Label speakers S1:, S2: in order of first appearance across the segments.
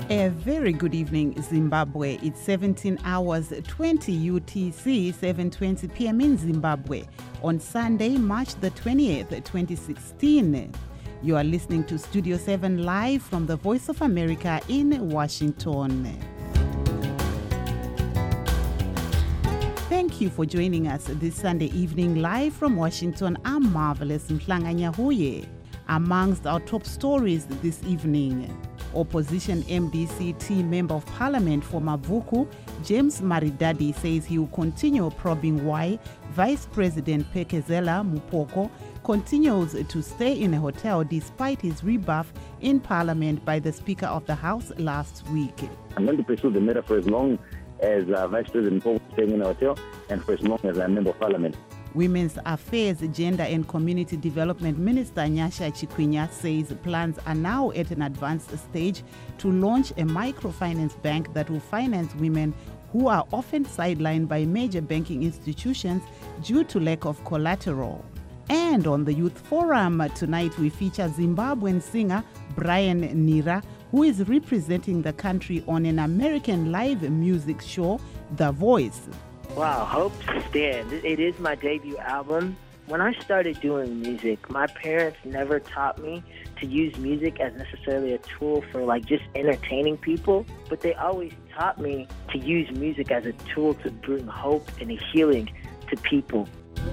S1: A very good evening, Zimbabwe. It's 17 hours 20 UTC, 7:20 p.m. in Zimbabwe on Sunday, March the 20th, 2016. You are listening to Studio 7 live from the Voice of America in Washington. Thank you for joining us this Sunday evening live from Washington. I'm Marvelous Mhlanganyahuye. Amongst our top stories this evening, opposition MDC Member of Parliament for Mavuku, James Maridadi, says he will continue probing why Vice President Phelekezela Mupoko continues to stay in a hotel despite his rebuff in Parliament by the Speaker of the House last week.
S2: I'm going to pursue the matter for as long as Vice President Mupoko is staying in a hotel and for as long as I'm Member of Parliament.
S1: Women's Affairs, Gender and Community Development Minister Nyasha Chikwinya says plans are now at an advanced stage to launch a microfinance bank that will finance women who are often sidelined by major banking institutions due to lack of collateral. And on the Youth Forum tonight, we feature Zimbabwean singer Brian Nira, who is representing the country on an American live music show, The Voice.
S3: Wow, Hope Stand. It is my debut album. When I started doing music, my parents never taught me to use music as necessarily a tool for just entertaining people, but they always taught me to use music as a tool to bring hope and a healing to people.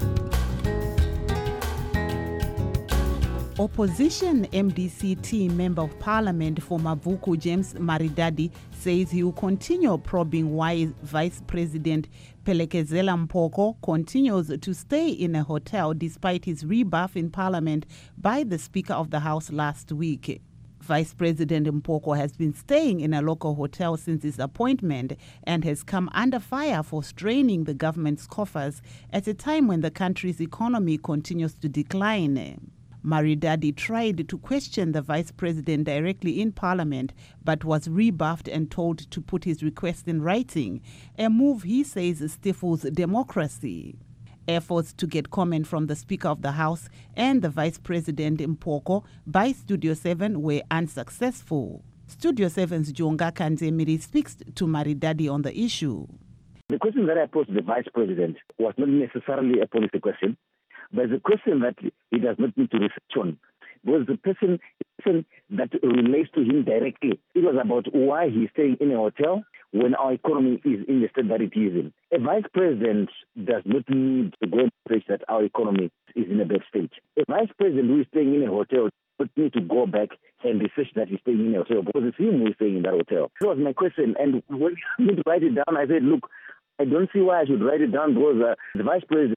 S1: Opposition MDC Member of Parliament for Mavuku, James Maridadi, says he will continue probing why Vice President Phelekezela Mupoko continues to stay in a hotel despite his rebuff in Parliament by the Speaker of the House last week. Vice President Mupoko has been staying in a local hotel since his appointment and has come under fire for straining the government's coffers at a time when the country's economy continues to decline. Maridadi tried to question the vice president directly in Parliament, but was rebuffed and told to put his request in writing, a move he says stifles democracy. Efforts to get comment from the Speaker of the House and the Vice President Mupoko by Studio 7 were unsuccessful. Studio 7's Jonga Kanzemiri speaks to Maridadi on the issue.
S2: The question that I posed to the Vice President was not necessarily a policy question, but it's a question that he does not need to research on. Because the person that relates to him directly, it was about why he's staying in a hotel when our economy is in the state that it is in. A vice president does not need to go and preach that our economy is in a bad state. A vice president who is staying in a hotel does not need to go back and research that he's staying in a hotel because it's him who is staying in that hotel. That was my question. And when I need to write it down, I said, look, I don't see why I should write it down because the vice president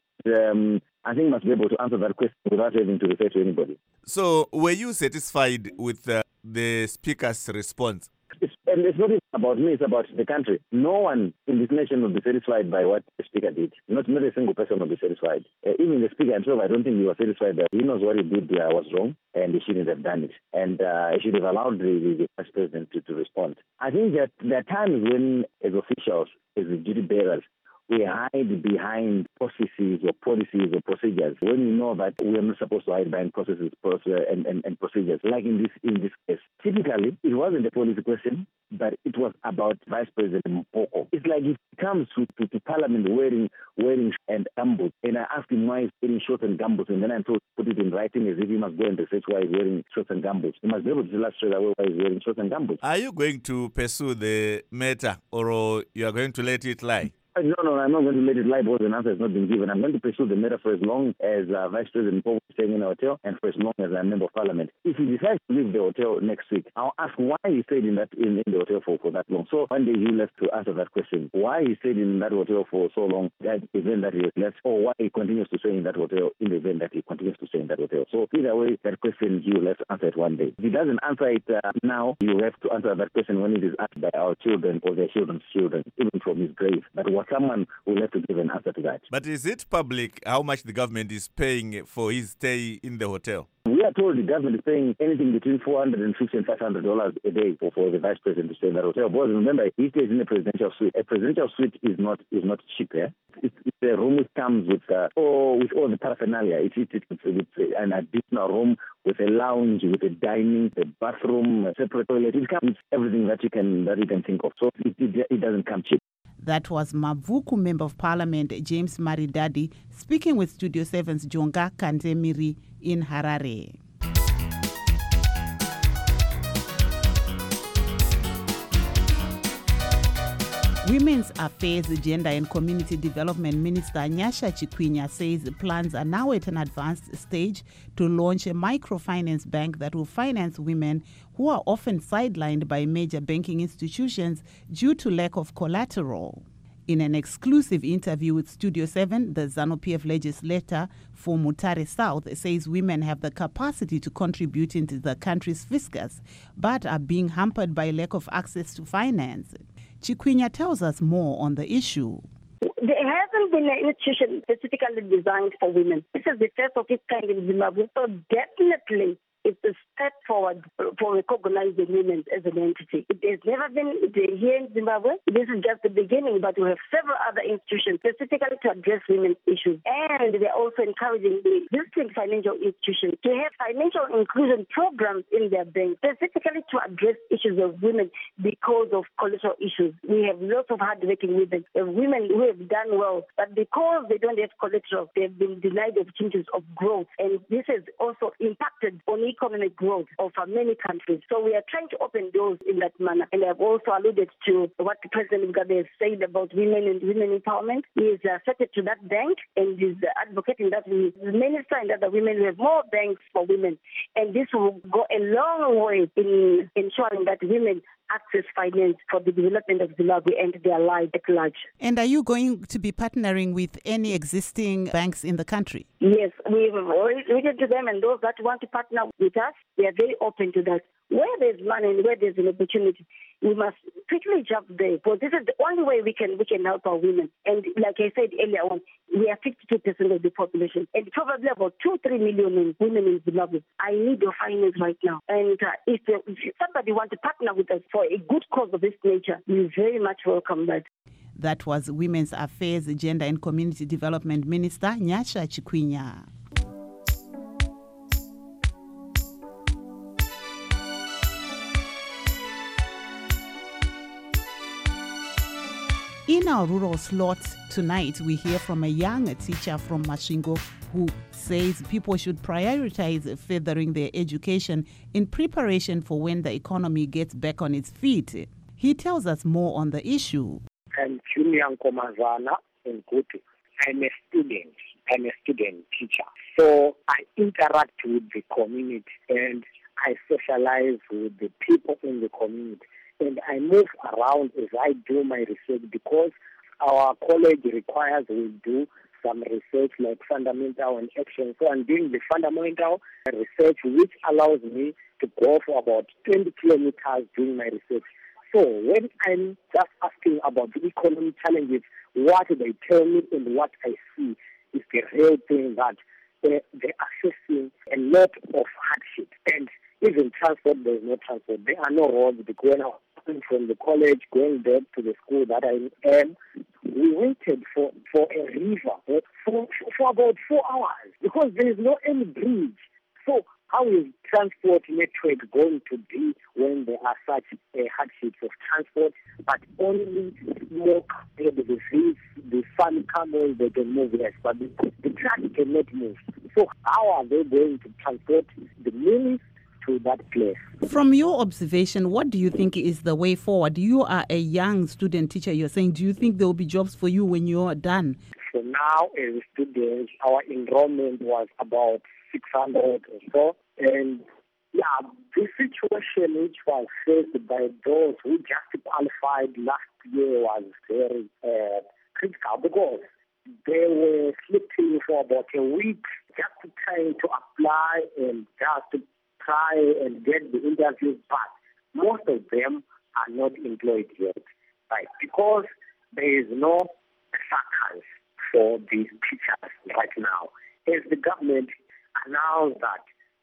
S2: I think must be able to answer that question without having to refer to anybody.
S4: So, were you satisfied with the Speaker's response?
S2: And it's not even about me, it's about the country. No one in this nation will be satisfied by what the Speaker did. Not a single person will be satisfied. Even the Speaker himself, I don't think he was satisfied that he knows what he did was wrong and he shouldn't have done it. And he should have allowed the Vice President to respond. I think that there are times when, as officials, as duty bearers, we hide behind processes or policies or procedures when we know that we are not supposed to hide behind processes and procedures. Like in this case, typically it wasn't a policy question, but it was about Vice President Mupoko. It's like if he comes to Parliament wearing and gumboots, and I asked him why he's wearing shorts and gumboots, and then I'm told to put it in writing as if he must go and research why he's wearing shorts and gumboots. He must be able to tell us straight away why he's wearing shorts and gumboots.
S4: Are you going to pursue the matter, or you are going to let it lie?
S2: No, I'm not going to let it lie because an answer has not been given. I'm going to pursue the matter for as long as Vice President Mupoko is staying in a hotel and for as long as I'm Member of Parliament. If he decides to leave the hotel next week, I'll ask why he stayed in the hotel for that long. So one day he left to answer that question. Why he stayed in that hotel for so long, that event that he has left, or why he continues to stay in that hotel in the event that he continues to stay in that hotel. So either way, that question he will have to answer it one day. If he doesn't answer it now, he will have to answer that question when it is asked by our children or their children's children, even from his grave. But what someone will have to give an answer to that.
S4: But is it public how much the government is paying for his stay in the hotel?
S2: We are told the government is paying anything between $450 and $500 a day for the vice president to stay in that hotel. But remember, he stays in a presidential suite. A presidential suite is not cheap. Yeah? It's a room which comes with all the paraphernalia. It's an additional room with a lounge, with a dining, a bathroom, a separate toilet. It comes with everything that you can think of. So it doesn't come cheap.
S1: That was Mavuku Member of Parliament James Maridadi speaking with Studio 7's Jonga Kantemiri in Harare. Women's Affairs, Gender and Community Development Minister Nyasha Chikwinya says plans are now at an advanced stage to launch a microfinance bank that will finance women who are often sidelined by major banking institutions due to lack of collateral. In an exclusive interview with Studio 7, the ZANU-PF legislator for Mutare South says women have the capacity to contribute into the country's fiscus, but are being hampered by lack of access to finance. Chikwinya tells us more on the issue.
S5: There hasn't been an institution specifically designed for women. This is the first of its kind in Zimbabwe, so definitely it's a step forward for recognizing women as an entity. It has never been here in Zimbabwe. This is just the beginning, but we have several other institutions specifically to address women's issues. And they're also encouraging the existing financial institutions to have financial inclusion programs in their banks, specifically to address issues of women because of collateral issues. We have lots of hardworking women, women who have done well, but because they don't have collateral, they've been denied opportunities of growth. And this has also impacted on economic growth of many countries. So we are trying to open doors in that manner. And I've also alluded to what the President Mugabe has said about women and women empowerment. He is affected to that bank and is advocating that the minister and other women will have more banks for women. And this will go a long way in ensuring that women access finance for the development of Zimbabwe and their lives at large.
S1: And are you going to be partnering with any existing banks in the country?
S5: Yes, we've already written to them, and those that want to partner with us, we are very open to that. Where there's money and where there's an opportunity, we must quickly jump there, because this is the only way we can help our women. And like I said earlier on, we are 52% of the population, and probably about 2-3 million women in Zimbabwe. I need your finance right now. And if somebody wants to partner with us for a good cause of this nature, we very much welcome that.
S1: That was Women's Affairs, Gender and Community Development Minister Nyasha Chikwinya. In our rural slot tonight, we hear from a young teacher from Masvingo who says people should prioritize furthering their education in preparation for when the economy gets back on its feet. He tells us more on the issue.
S6: I'm Julian Komazana in Kutu. I'm a student teacher. So I interact with the community and I socialize with the people in the community. And I move around as I do my research, because our college requires we do some research like fundamental and action. So I'm doing the fundamental research, which allows me to go for about 20 kilometers doing my research. So when I'm just asking about the economic challenges, what they tell me and what I see is the real thing, that they're accessing a lot of hardship. And even transport, there's no transport. There are no roads. When I was from the college, going back to the school that I am, we waited for a river for about 4 hours because there is no any bridge. So how is transport network going to be when there are such hardships of transport, but only smoke, the sun camels, they can move less, but the truck cannot move. So how are they going to transport the means to that place?
S1: From your observation, what do you think is the way forward? You are a young student teacher, you're saying, do you think there will be jobs for you when you're done?
S6: So now as students, our enrollment was about 600 or so. And yeah, the situation which was faced by those who just qualified last year was very critical, because they were sleeping for about a week just trying to apply and just to try and get the interviews, but most of them are not employed yet, right? Because there is no vacancy for these teachers right now. As the government announced that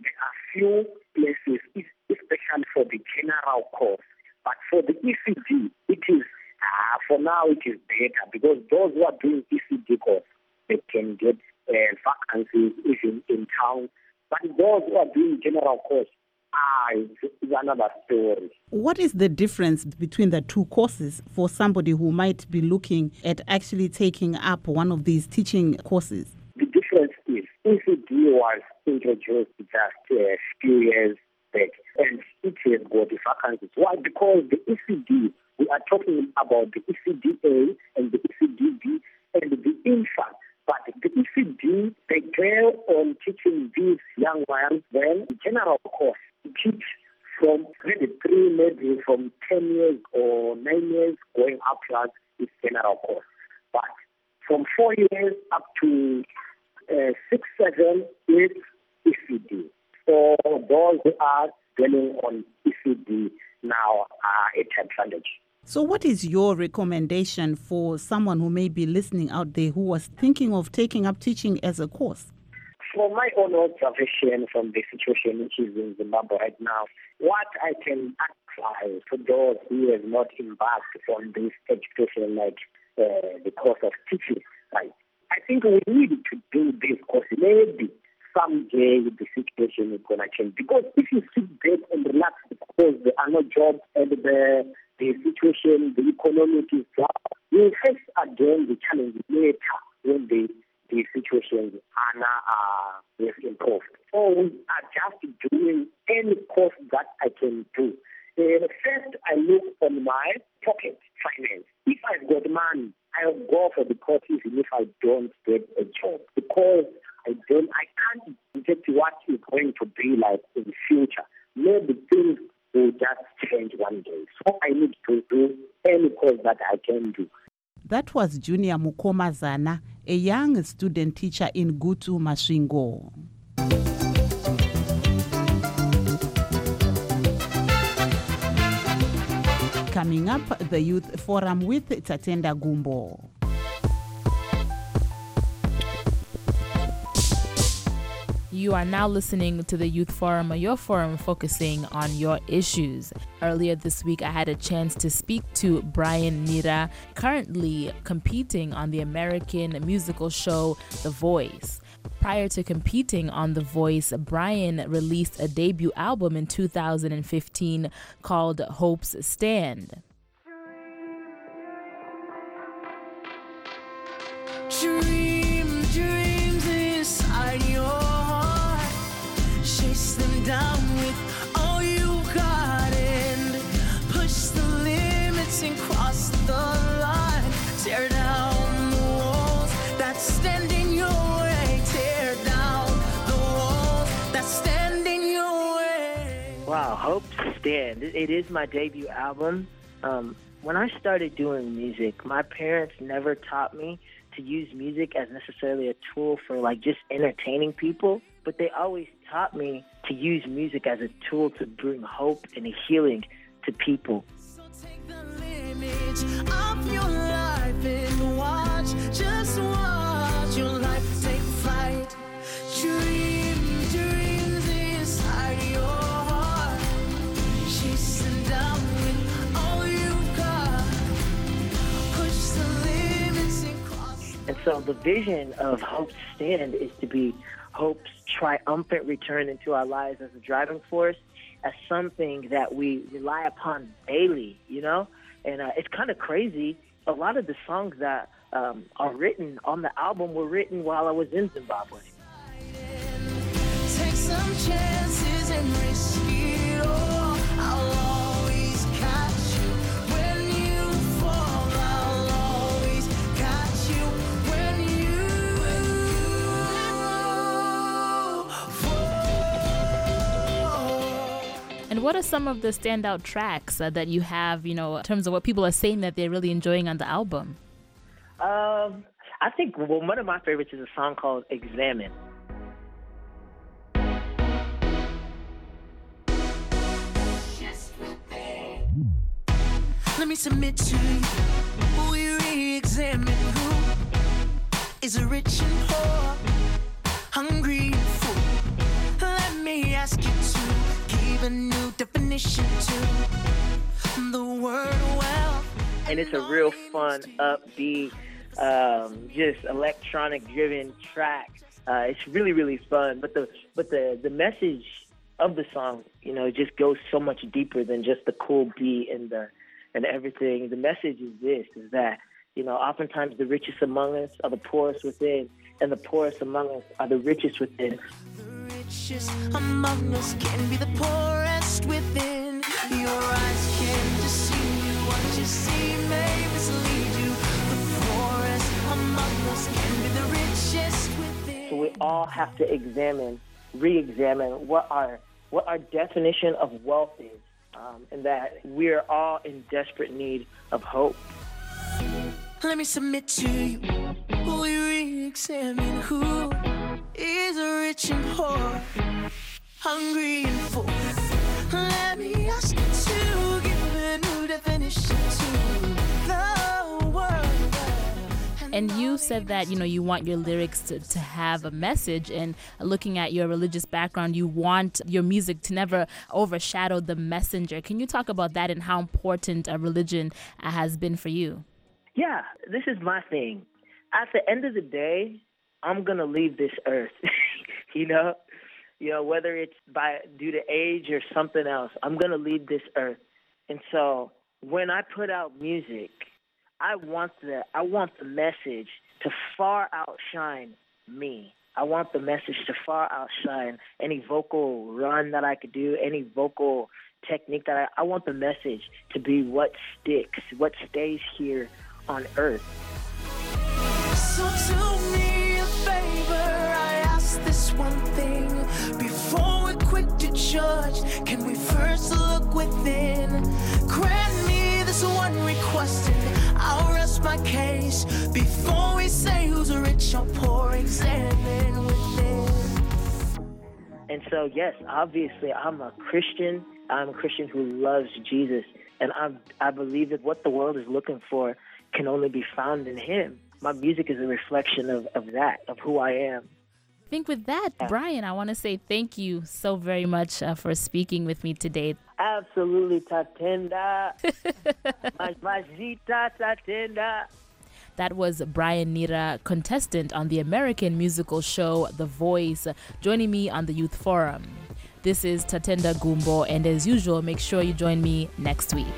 S6: there are few places, especially for the general course. But for the ECD, it is, for now, it is better because those who are doing ECD course, they can get vacancies even in town. But those who are doing general course, it's another story.
S1: What is the difference between the two courses for somebody who might be looking at actually taking up one of these teaching courses?
S6: The difference is ECD was introduced just a few years back, and it has got the vacancies. Why? Because the ECD, we are talking about the ECDA and the ECDB and the infant. But the ECD, they dwell on teaching these young ones when the general course teach from grade 3, maybe from 10 years or 9 years going upwards is general course. But from 4 years up to 6, 7 is ECD. So those who are dwelling on ECD now are at advantage.
S1: So what is your recommendation for someone who may be listening out there who was thinking of taking up teaching as a course?
S6: From my own observation from the situation which is in Zimbabwe right now, what I can advise to those who have not embarked on this education like the course of teaching, right? I think we need to do this course. Maybe someday the situation is going to change. Because if you sit back and relax because there are no jobs and the situation, the economic is down, you will face again the challenge later when the situation is improved. So we are just doing any course that I can do. First, I look on my pocket finance. If I've got money, I'll go for the course even if I don't get a job. Because I can't predict what is going to be like in the future. Maybe things will just change one day. So I need to do any course that I can do.
S1: That was Junior Mukomazana, a young student teacher in Gutu, Masvingo. Coming up, the Youth Forum with Tatenda Gumbo.
S7: You are now listening to the Youth Forum, your forum focusing on your issues. Earlier this week, I had a chance to speak to Brian Nira, currently competing on the American musical show The Voice. Prior to competing on The Voice, Brian released a debut album in 2015 called Hope's Stand.
S8: Dreams inside your heart, chase them down with all you got and push the limits and cross the line. Tear down the walls that stand in your way. Tear down the walls that stand in your way.
S3: Wow, Hope's Stand. It is my debut album. When I started doing music, my parents never taught me to use music as necessarily a tool for like just entertaining people, but they always taught me to use music as a tool to bring hope and a healing to people.
S8: So take the limits of your life and watch, just watch your life take flight. Dreams inside your heart, chasing down with all you got. Push the limits and cross.
S3: And so the vision of Hope's Stand is to be hope's triumphant return into our lives as a driving force, as something that we rely upon daily, you know? And it's kind of crazy. A lot of the songs that are written on the album were written while I was in Zimbabwe.
S8: Take some chances and risk it all. I'll always catch you when you fall. I'll always catch you when you fall.
S7: And what are some of the standout tracks that you have, in terms of what people are saying that they're really enjoying on the album?
S3: I think one of my favorites is a song called Examine.
S8: Let me submit to you. We re-examine who is rich and poor, hungry and full. Let me ask you to give a new definition to the word wealth.
S3: And it's a real fun, upbeat, just electronic-driven track. It's really, really fun. But the message of the song, you know, just goes so much deeper than just the cool beat and everything. The message is that, you know, oftentimes the richest among us are the poorest within, and the poorest among us are the richest within.
S8: The richest among us can be the poorest within. Your eyes can deceive you. What you see may mislead you. The poorest among us can be the richest within.
S3: So we all have to re-examine what our definition of wealth is, and that we're all in desperate need of hope.
S8: Let me submit to you. We re-examine who is rich and poor, hungry and full. Let me ask you to give a new definition to the world.
S7: And you said that, you know, you want your lyrics to have a message, and looking at your religious background, you want your music to never overshadow the messenger. Can you talk about that and how important a religion has been for you?
S3: Yeah, this is my thing. At the end of the day, I'm going to leave this earth, you know, whether it's due to age or something else, I'm going to leave this earth. And so when I put out music, I want the message to far outshine me. I want the message to far outshine any vocal run that I could do, any vocal technique that I want the message to be what sticks, what stays here on earth.
S8: So do me a favor, I ask this one thing. Before we're quick to judge, can we first look within? Grant me this one request and I'll rest my case. Before we say who's rich or poor, examine within.
S3: And so, yes, obviously, I'm a Christian. I'm a Christian who loves Jesus. And I believe that what the world is looking for can only be found in him. My music is a reflection of that, of who I am.
S7: I think with that, Brian, I want to say thank you so very much for speaking with me today.
S3: Absolutely, Tatenda. Majita Tatenda.
S7: That was Brian Nira, contestant on the American musical show The Voice, joining me on the Youth Forum. This is Tatenda Gumbo, and as usual, make sure you join me next week.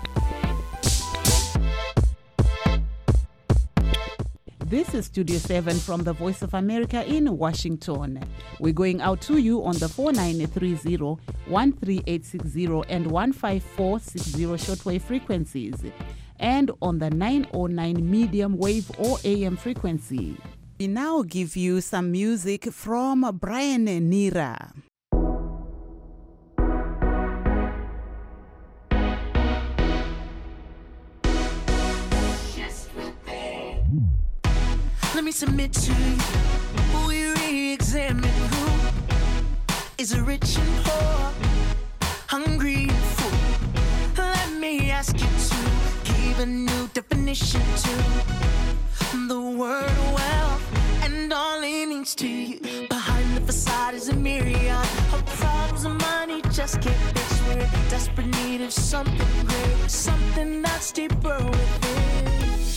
S1: This is Studio 7 from the Voice of America in Washington. We're going out to you on the 4930, 13860 and 15460 shortwave frequencies, and on the 909 medium wave or AM frequency. We now give you some music from Brian Nira.
S8: Let me submit to you. We re-examine who is rich and poor, hungry and full. Let me ask you to give a new definition to the word wealth and all it means to you. Behind the facade is a myriad of problems and money just can't fix. We're in desperate need of something great, something that's deeper within.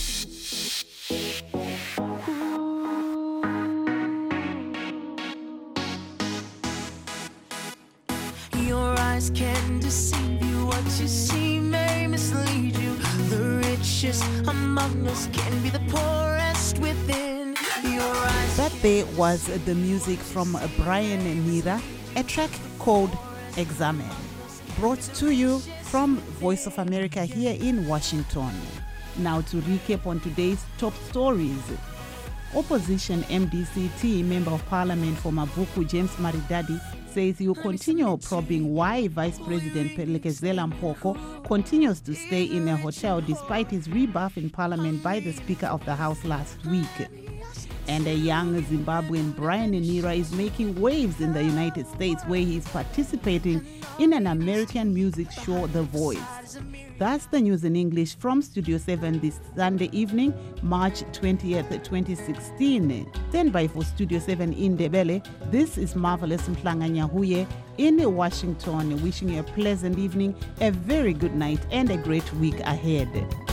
S8: Your eyes can deceive you. What you see may mislead you. The richest among us can be the poorest within. Your eyes.
S1: That there was the music from Brian Nira, a track called Examine, brought to you from Voice of America here in Washington. Now to recap on today's top stories. Opposition MDC Member of Parliament for Mavuku James Maridadi says he will continue probing why Vice President Phelekezela Mpoko continues to stay in a hotel despite his rebuff in Parliament by the Speaker of the House last week. And a young Zimbabwean, Brian Nira, is making waves in the United States, where he is participating in an American music show, The Voice. That's the news in English from Studio 7 this Sunday evening, March 20th, 2016. Stand by for Studio 7 in Ndebele. This is Marvelous Mhlanga-Nyahuye in Washington, wishing you a pleasant evening, a very good night, and a great week ahead.